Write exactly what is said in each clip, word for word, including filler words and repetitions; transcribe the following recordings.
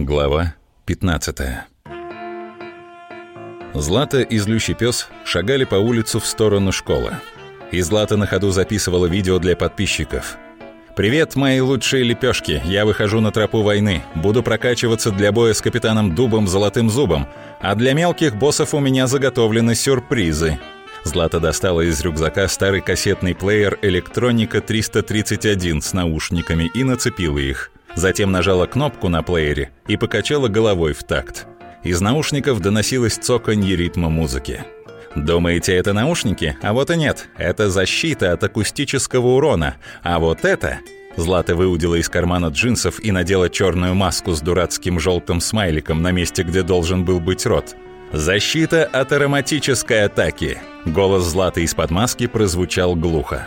Глава пятнадцатая. Злата и злющий пес шагали по улицу в сторону школы. И Злата на ходу записывала видео для подписчиков. «Привет, мои лучшие лепешки, я выхожу на тропу войны. Буду прокачиваться для боя с капитаном Дубом Золотым Зубом. А для мелких боссов у меня заготовлены сюрпризы». Злата достала из рюкзака старый кассетный плеер «Электроника триста тридцать один» с наушниками и нацепила их. Затем нажала кнопку на плеере и покачала головой в такт. Из наушников доносилось цоканье ритма музыки. Думаете, это наушники? А вот и нет. Это защита от акустического урона. А вот это... Злата выудила из кармана джинсов и надела черную маску с дурацким желтым смайликом на месте, где должен был быть рот. «Защита от ароматической атаки!» Голос Златы из-под маски прозвучал глухо.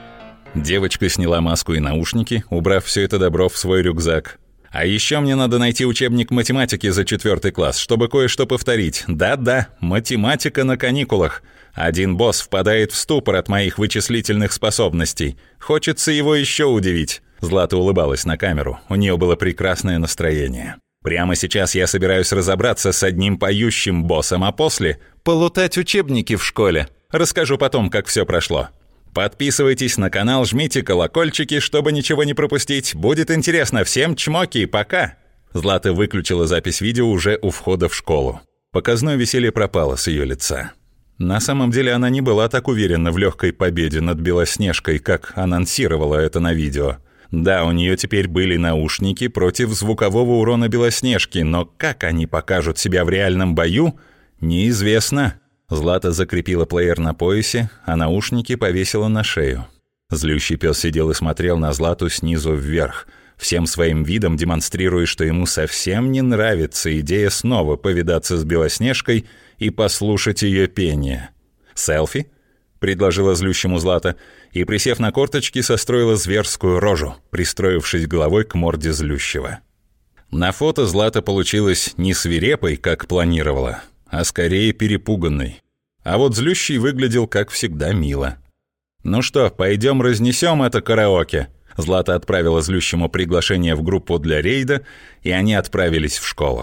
Девочка сняла маску и наушники, убрав все это добро в свой рюкзак. «А еще мне надо найти учебник математики за четвертый класс, чтобы кое-что повторить. Да-да, математика на каникулах. Один босс впадает в ступор от моих вычислительных способностей. Хочется его еще удивить». Злата улыбалась на камеру, у нее было прекрасное настроение. «Прямо сейчас я собираюсь разобраться с одним поющим боссом, а после — полутать учебники в школе. Расскажу потом, как все прошло. Подписывайтесь на канал, жмите колокольчики, чтобы ничего не пропустить. Будет интересно. Всем чмоки, пока!» Злата выключила запись видео уже у входа в школу. Показное веселье пропало с ее лица. На самом деле она не была так уверена в легкой победе над Белоснежкой, как анонсировала это на видео. Да, у нее теперь были наушники против звукового урона Белоснежки, но как они покажут себя в реальном бою, неизвестно. Злата закрепила плеер на поясе, а наушники повесила на шею. Злющий пес сидел и смотрел на Злату снизу вверх, всем своим видом демонстрируя, что ему совсем не нравится идея снова повидаться с Белоснежкой и послушать ее пение. «Селфи?» — предложила злющему Злата, и, присев на корточки, состроила зверскую рожу, пристроившись головой к морде злющего. На фото Злата получилась не свирепой, как планировала, а скорее перепуганный. А вот злющий выглядел, как всегда, мило. «Ну что, пойдем разнесем это караоке?» Злата отправила злющему приглашение в группу для рейда, и они отправились в школу.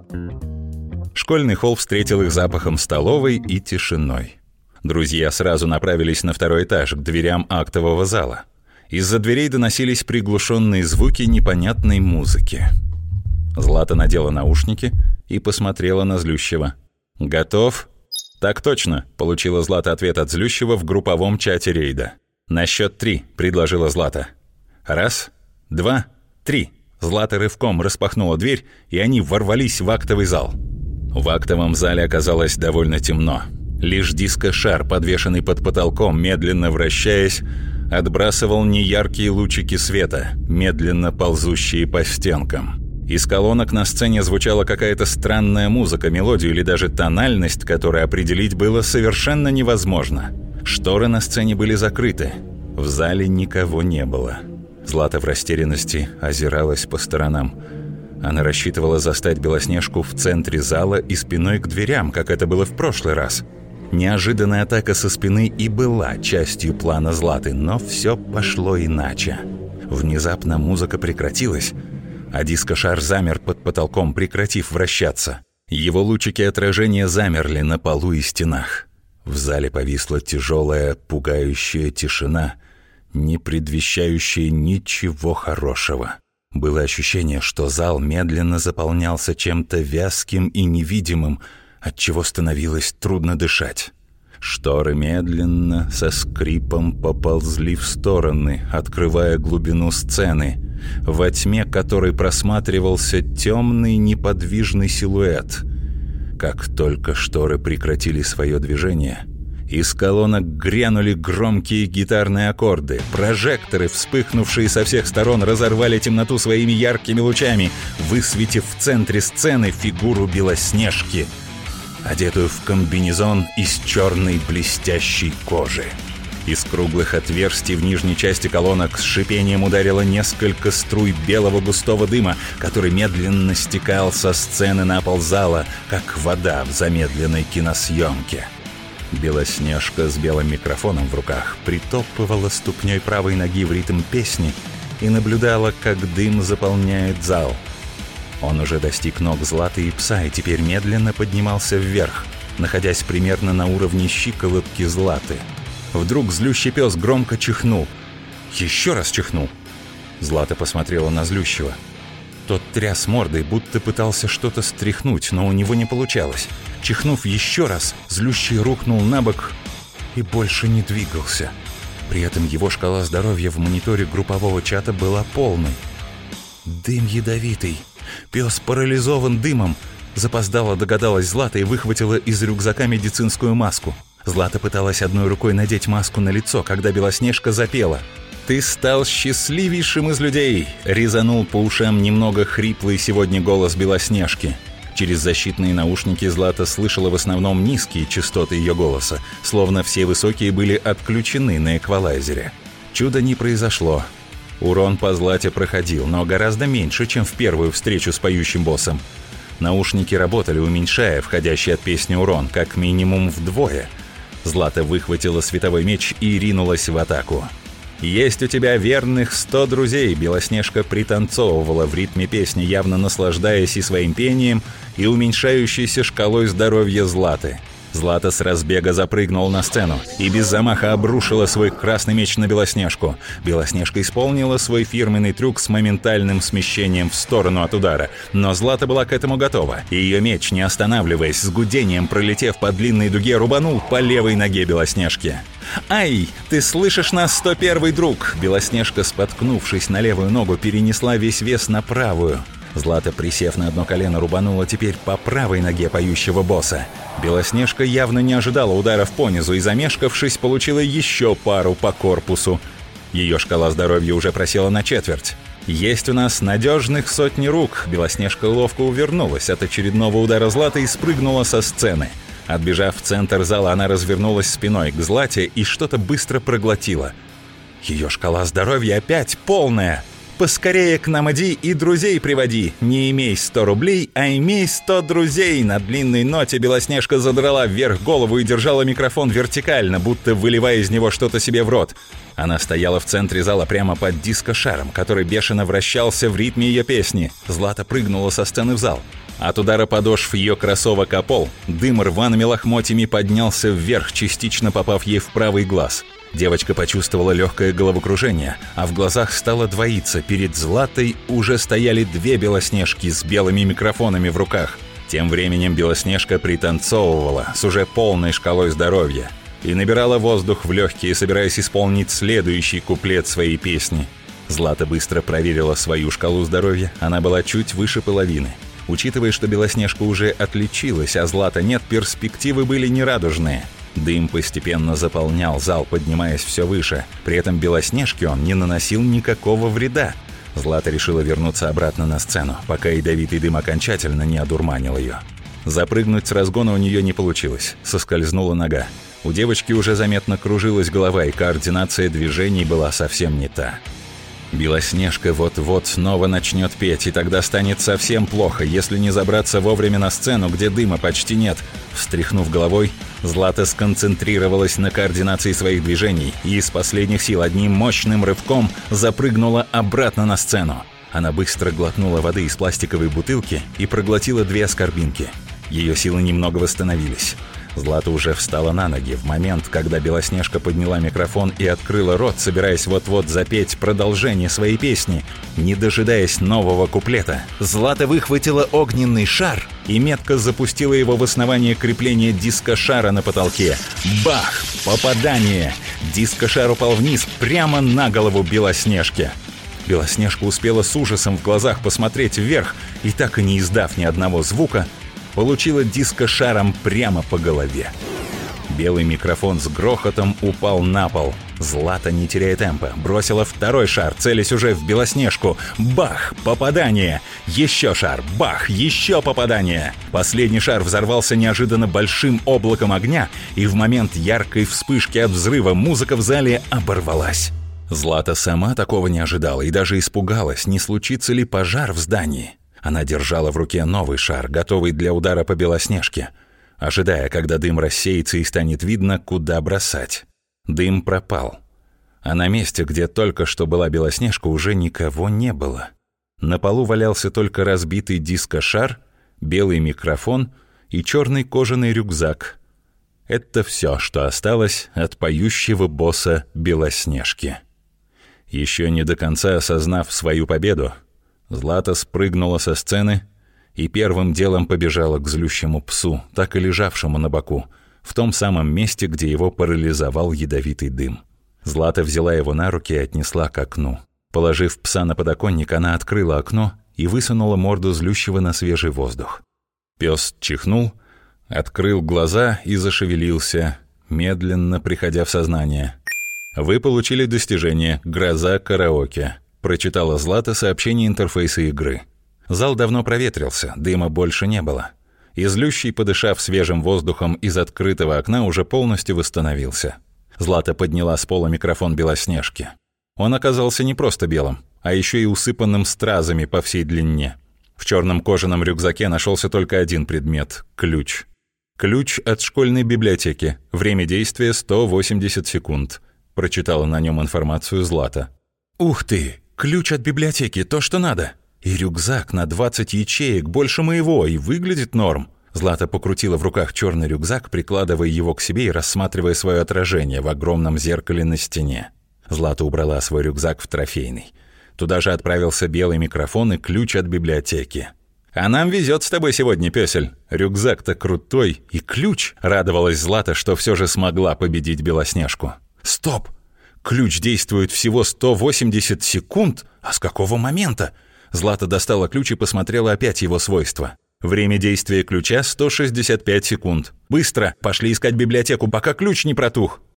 Школьный холл встретил их запахом столовой и тишиной. Друзья сразу направились на второй этаж, к дверям актового зала. Из-за дверей доносились приглушенные звуки непонятной музыки. Злата надела наушники и посмотрела на злющего. «Готов?» «Так точно», — получила Злата ответ от злющего в групповом чате рейда. «На счет три», — предложила Злата. «Раз, два, три». Злата рывком распахнула дверь, и они ворвались в актовый зал. В актовом зале оказалось довольно темно. Лишь диско-шар, подвешенный под потолком, медленно вращаясь, отбрасывал неяркие лучики света, медленно ползущие по стенкам. Из колонок на сцене звучала какая-то странная музыка, мелодию или даже тональность, которую определить было совершенно невозможно. Шторы на сцене были закрыты. В зале никого не было. Злата в растерянности озиралась по сторонам. Она рассчитывала застать Белоснежку в центре зала и спиной к дверям, как это было в прошлый раз. Неожиданная атака со спины и была частью плана Златы, но все пошло иначе. Внезапно музыка прекратилась, а диско-шар замер под потолком, прекратив вращаться. Его лучики отражения замерли на полу и стенах. В зале повисла тяжелая, пугающая тишина, не предвещающая ничего хорошего. Было ощущение, что зал медленно заполнялся чем-то вязким и невидимым, отчего становилось трудно дышать. Шторы медленно, со скрипом поползли в стороны, открывая глубину сцены, во тьме которой просматривался темный неподвижный силуэт. Как только шторы прекратили свое движение, из колонок грянули громкие гитарные аккорды. Прожекторы, вспыхнувшие со всех сторон, разорвали темноту своими яркими лучами, высветив в центре сцены фигуру Белоснежки, одетую в комбинезон из черной блестящей кожи. Из круглых отверстий в нижней части колонок с шипением ударило несколько струй белого густого дыма, который медленно стекал со сцены на пол зала, как вода в замедленной киносъемке. Белоснежка с белым микрофоном в руках притопывала ступней правой ноги в ритм песни и наблюдала, как дым заполняет зал. Он уже достиг ног Златы и пса и теперь медленно поднимался вверх, находясь примерно на уровне щиколотки Златы. Вдруг злющий пес громко чихнул. Еще раз чихнул. Злата посмотрела на злющего. Тот тряс мордой, будто пытался что-то стряхнуть, но у него не получалось. Чихнув еще раз, злющий рухнул на бок и больше не двигался. При этом его шкала здоровья в мониторе группового чата была полной. Дым ядовитый. Пес парализован дымом. Запоздало догадалась Злата и выхватила из рюкзака медицинскую маску. Злата пыталась одной рукой надеть маску на лицо, когда Белоснежка запела. «Ты стал счастливейшим из людей!» — резанул по ушам немного хриплый сегодня голос Белоснежки. Через защитные наушники Злата слышала в основном низкие частоты ее голоса, словно все высокие были отключены на эквалайзере. Чуда не произошло. Урон по Злате проходил, но гораздо меньше, чем в первую встречу с поющим боссом. Наушники работали, уменьшая входящий от песни урон, как минимум вдвое. Злата выхватила световой меч и ринулась в атаку. «Есть у тебя верных сто друзей», — Белоснежка пританцовывала в ритме песни, явно наслаждаясь и своим пением, и уменьшающейся шкалой здоровья Златы. Злата с разбега запрыгнула на сцену и без замаха обрушила свой красный меч на Белоснежку. Белоснежка исполнила свой фирменный трюк с моментальным смещением в сторону от удара, но Злата была к этому готова, и ее меч, не останавливаясь, с гудением пролетев по длинной дуге, рубанул по левой ноге Белоснежки. «Ай, ты слышишь нас, сто первый друг!» Белоснежка, споткнувшись на левую ногу, перенесла весь вес на правую. Злата, присев на одно колено, рубанула теперь по правой ноге поющего босса. Белоснежка явно не ожидала ударов понизу и, замешкавшись, получила еще пару по корпусу. Ее шкала здоровья уже просела на четверть. «Есть у нас надежных сотни рук!» Белоснежка ловко увернулась от очередного удара Златы и спрыгнула со сцены. Отбежав в центр зала, она развернулась спиной к Злате и что-то быстро проглотила. Ее шкала здоровья опять полная. «Поскорее к нам иди и друзей приводи. Не имей сто рублей, а имей сто друзей». На длинной ноте Белоснежка задрала вверх голову и держала микрофон вертикально, будто выливая из него что-то себе в рот. Она стояла в центре зала прямо под диско-шаром, который бешено вращался в ритме ее песни. Злата прыгнула со сцены в зал. От удара подошв ее кроссовок о пол дым рваными лохмотьями поднялся вверх, частично попав ей в правый глаз. Девочка почувствовала легкое головокружение, а в глазах стало двоиться. Перед Златой уже стояли две Белоснежки с белыми микрофонами в руках. Тем временем Белоснежка пританцовывала с уже полной шкалой здоровья и набирала воздух в легкие, собираясь исполнить следующий куплет своей песни. Злата быстро проверила свою шкалу здоровья, она была чуть выше половины. Учитывая, что Белоснежка уже отличилась, а Злата нет, перспективы были нерадужные. Дым постепенно заполнял зал, поднимаясь все выше. При этом Белоснежке он не наносил никакого вреда. Злата решила вернуться обратно на сцену, пока ядовитый дым окончательно не одурманил ее. Запрыгнуть с разгона у нее не получилось, соскользнула нога. У девочки уже заметно кружилась голова, и координация движений была совсем не та. Белоснежка вот-вот снова начнет петь, и тогда станет совсем плохо, если не забраться вовремя на сцену, где дыма почти нет. Встряхнув головой, Злата сконцентрировалась на координации своих движений и из последних сил одним мощным рывком запрыгнула обратно на сцену. Она быстро глотнула воды из пластиковой бутылки и проглотила две аскорбинки. Ее силы немного восстановились. Злата уже встала на ноги в момент, когда Белоснежка подняла микрофон и открыла рот, собираясь вот-вот запеть продолжение своей песни. Не дожидаясь нового куплета, Злата выхватила огненный шар и метко запустила его в основание крепления диско-шара на потолке. Бах! Попадание! Диско-шар упал вниз, прямо на голову Белоснежки. Белоснежка успела с ужасом в глазах посмотреть вверх и, так и не издав ни одного звука, получила диско-шаром прямо по голове. Белый микрофон с грохотом упал на пол. Злата, не теряя темпа, бросила второй шар, целясь уже в Белоснежку. Бах! Попадание! Еще шар! Бах! Еще попадание! Последний шар взорвался неожиданно большим облаком огня, и в момент яркой вспышки от взрыва музыка в зале оборвалась. Злата сама такого не ожидала и даже испугалась, не случится ли пожар в здании. Она держала в руке новый шар, готовый для удара по Белоснежке, ожидая, когда дым рассеется и станет видно, куда бросать. Дым пропал, а на месте, где только что была Белоснежка, уже никого не было. На полу валялся только разбитый дискошар, белый микрофон и черный кожаный рюкзак. Это все, что осталось от поющего босса Белоснежки. Еще не до конца осознав свою победу, Злата спрыгнула со сцены и первым делом побежала к злющему псу, так и лежавшему на боку, в том самом месте, где его парализовал ядовитый дым. Злата взяла его на руки и отнесла к окну. Положив пса на подоконник, она открыла окно и высунула морду злющего на свежий воздух. Пес чихнул, открыл глаза и зашевелился, медленно приходя в сознание. «Вы получили достижение «Гроза караоке», — прочитала Злата сообщение интерфейса игры. Зал давно проветрился, дыма больше не было. И злющий, подышав свежим воздухом из открытого окна, уже полностью восстановился. Злата подняла с пола микрофон Белоснежки. Он оказался не просто белым, а еще и усыпанным стразами по всей длине. В черном кожаном рюкзаке нашелся только один предмет — ключ. «Ключ от школьной библиотеки. Время действия сто восемьдесят секунд», — прочитала на нем информацию Злата. «Ух ты! Ключ от библиотеки, то, что надо! И рюкзак на двадцать ячеек, больше моего, и выглядит норм». Злата покрутила в руках черный рюкзак, прикладывая его к себе и рассматривая свое отражение в огромном зеркале на стене. Злата убрала свой рюкзак в трофейный. Туда же отправился белый микрофон и ключ от библиотеки. «А нам везет с тобой сегодня, пёсель. Рюкзак-то крутой, и ключ!» — радовалась Злата, что все же смогла победить Белоснежку. «Стоп! Ключ действует всего сто восемьдесят секунд? А с какого момента?» Злата достала ключ и посмотрела опять его свойства. Время действия ключа сто шестьдесят пять секунд. «Быстро! Пошли искать библиотеку, пока ключ не протух!»